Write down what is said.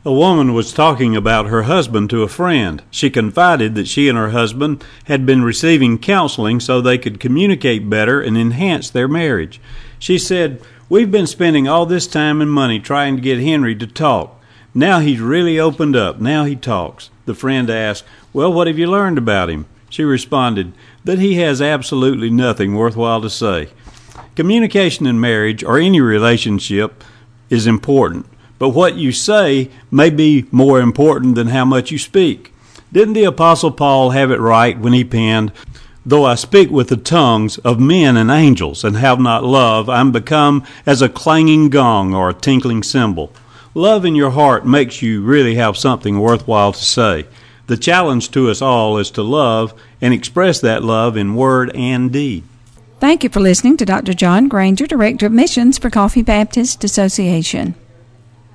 A woman was talking about her husband to a friend. She confided that she and her husband had been receiving counseling so they could communicate better and enhance their marriage. She said, "We've been spending all this time and money trying to get Henry to talk. Now he's really opened up. Now he talks." The friend asked, "Well, what have you learned about him?" She responded, "That he has absolutely nothing worthwhile to say." Communication in marriage or any relationship is important, but what you say may be more important than how much you speak. Didn't the Apostle Paul have it right when he penned, "Though I speak with the tongues of men and angels and have not love, I am become as a clanging gong or a tinkling cymbal"? Love in your heart makes you really have something worthwhile to say. The challenge to us all is to love and express that love in word and deed. Thank you for listening to Dr. John Granger, Director of Missions for Coffee Baptist Association.